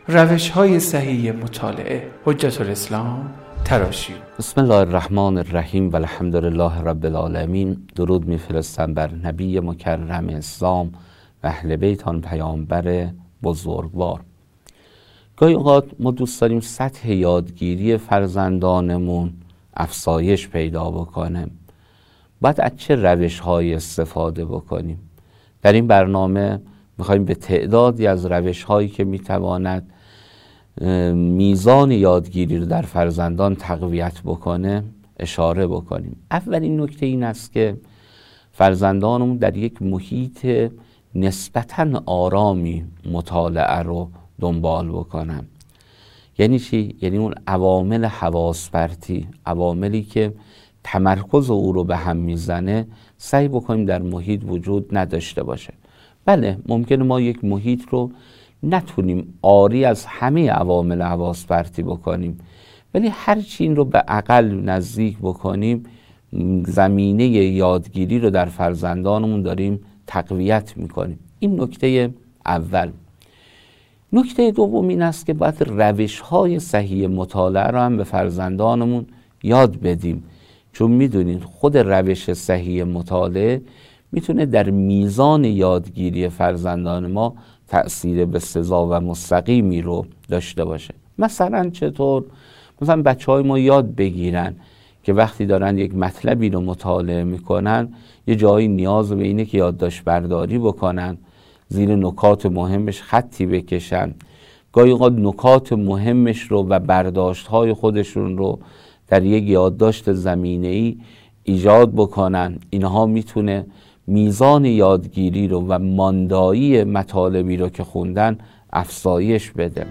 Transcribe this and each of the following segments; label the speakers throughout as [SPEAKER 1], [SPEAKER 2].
[SPEAKER 1] روش‌های صحیح مطالعه. حجت الاسلام تراشی.
[SPEAKER 2] بسم الله الرحمن الرحیم و الحمدلله رب العالمین. درود میفرستم بر نبی مکرم اسلام و اهل بیت آن پیامبر بزرگوار. گاهی اوقات ما دوست داریم سطح یادگیری فرزندانمون افزایش پیدا بکنه. باید از چه روش‌هایی استفاده بکنیم؟ در این برنامه میخوایم به تعدادی از روش‌هایی که میتواند میزان یادگیری رو در فرزندان تقویت بکنه اشاره بکنیم. اولین نکته این است که فرزندانمون در یک محیط نسبتاً آرامی مطالعه رو دنبال بکنن. یعنی چی؟ یعنی اون عوامل حواس پرتی، عواملی که تمرکز او رو به هم میزنه، سعی بکنیم در محیط وجود نداشته باشه. بله، ممکنه ما یک محیط رو نتونیم عاری از همه عوامل حواس پرتی بکنیم، ولی هرچی این رو به عقل نزدیک بکنیم، زمینه یادگیری رو در فرزندانمون داریم تقویت میکنیم. این نکته اول. نکته دوم این است که باید روش‌های صحیح مطالعه رو هم به فرزندانمون یاد بدیم، چون میدونید خود روش صحیح مطالعه میتونه در میزان یادگیری فرزندان ما تأثیر بسزا و مستقیمی رو داشته باشه. مثلا چطور؟ مثلا بچه‌های ما یاد بگیرن که وقتی دارن یک مطلبی رو مطالعه میکنن، یه جایی نیاز به اینه که یادداشت برداری بکنن، زیر نکات مهمش خطی بکشن، گاهی اوقات نکات مهمش رو و برداشت‌های خودشون رو در یک یادداشت زمینه‌ای ایجاد بکنن. اینها میتونه میزان یادگیری رو و ماندایی مطالبی رو که خوندن افزایش بده.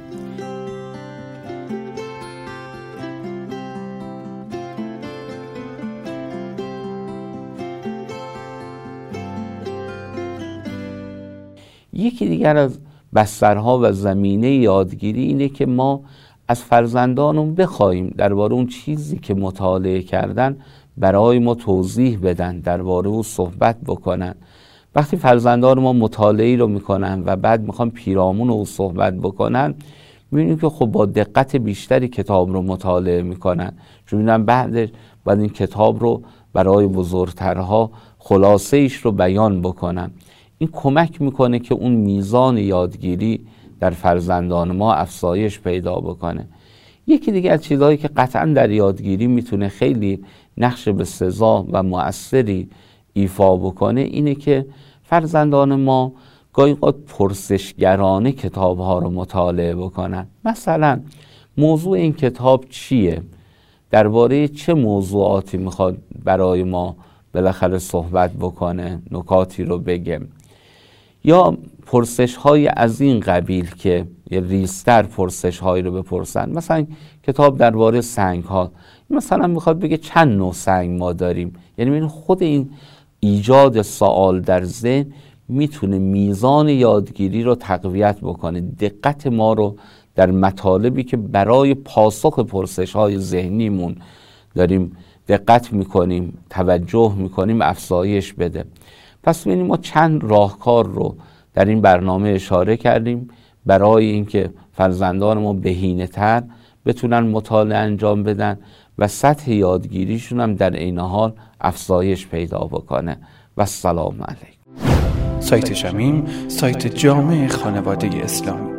[SPEAKER 2] یکی دیگر از بسترها و زمینه یادگیری اینه که ما از فرزندانمون بخوایم درباره اون چیزی که مطالعه کردن برای ما توضیح بدن، درباره او صحبت بکنن. وقتی فرزندان ما مطالعه رو میکنن و بعد میخوان پیرامون او صحبت بکنن، میبینیم که خب با دقت بیشتری کتاب رو مطالعه میکنن، چون میبینن بعدش باید این کتاب رو برای بزرگترها خلاصه ایش رو بیان بکنن. این کمک میکنه که اون میزان یادگیری در فرزندان ما افزایش پیدا بکنه. یکی دیگه از چیزهایی که قطعا در یادگیری میتونه خیلی نقش بسزا و مؤثری ایفا بکنه اینه که فرزندان ما گاهی اوقات پرسشگرانه کتاب‌ها رو مطالعه بکنن. مثلا موضوع این کتاب چیه؟ درباره چه موضوعاتی میخواد برای ما بالاخره صحبت بکنه، نکاتی رو بگه. یا پرسش‌های از این قبیل که یه ریزتر پرسش‌هایی رو بپرسن. مثلا کتاب درباره سنگ‌ها، مثلا میخواد بگه چند نوع سنگ ما داریم. یعنی خود این ایجاد سوال در ذهن میتونه میزان یادگیری رو تقویت بکنه، دقت ما رو در مطالبی که برای پاسخ پرسش‌های ذهنیمون داریم دقت میکنیم، توجه میکنیم، افزایش بده. پس ببینیم ما چند راهکار رو در این برنامه اشاره کردیم برای اینکه فرزندان ما بهینه‌تر بتونن مطالعه انجام بدن و سطح یادگیریشون هم در عین حال افزایش پیدا بکنه. و السلام علیکم.
[SPEAKER 1] سایت شمیم، سایت جامع خانواده اسلامی.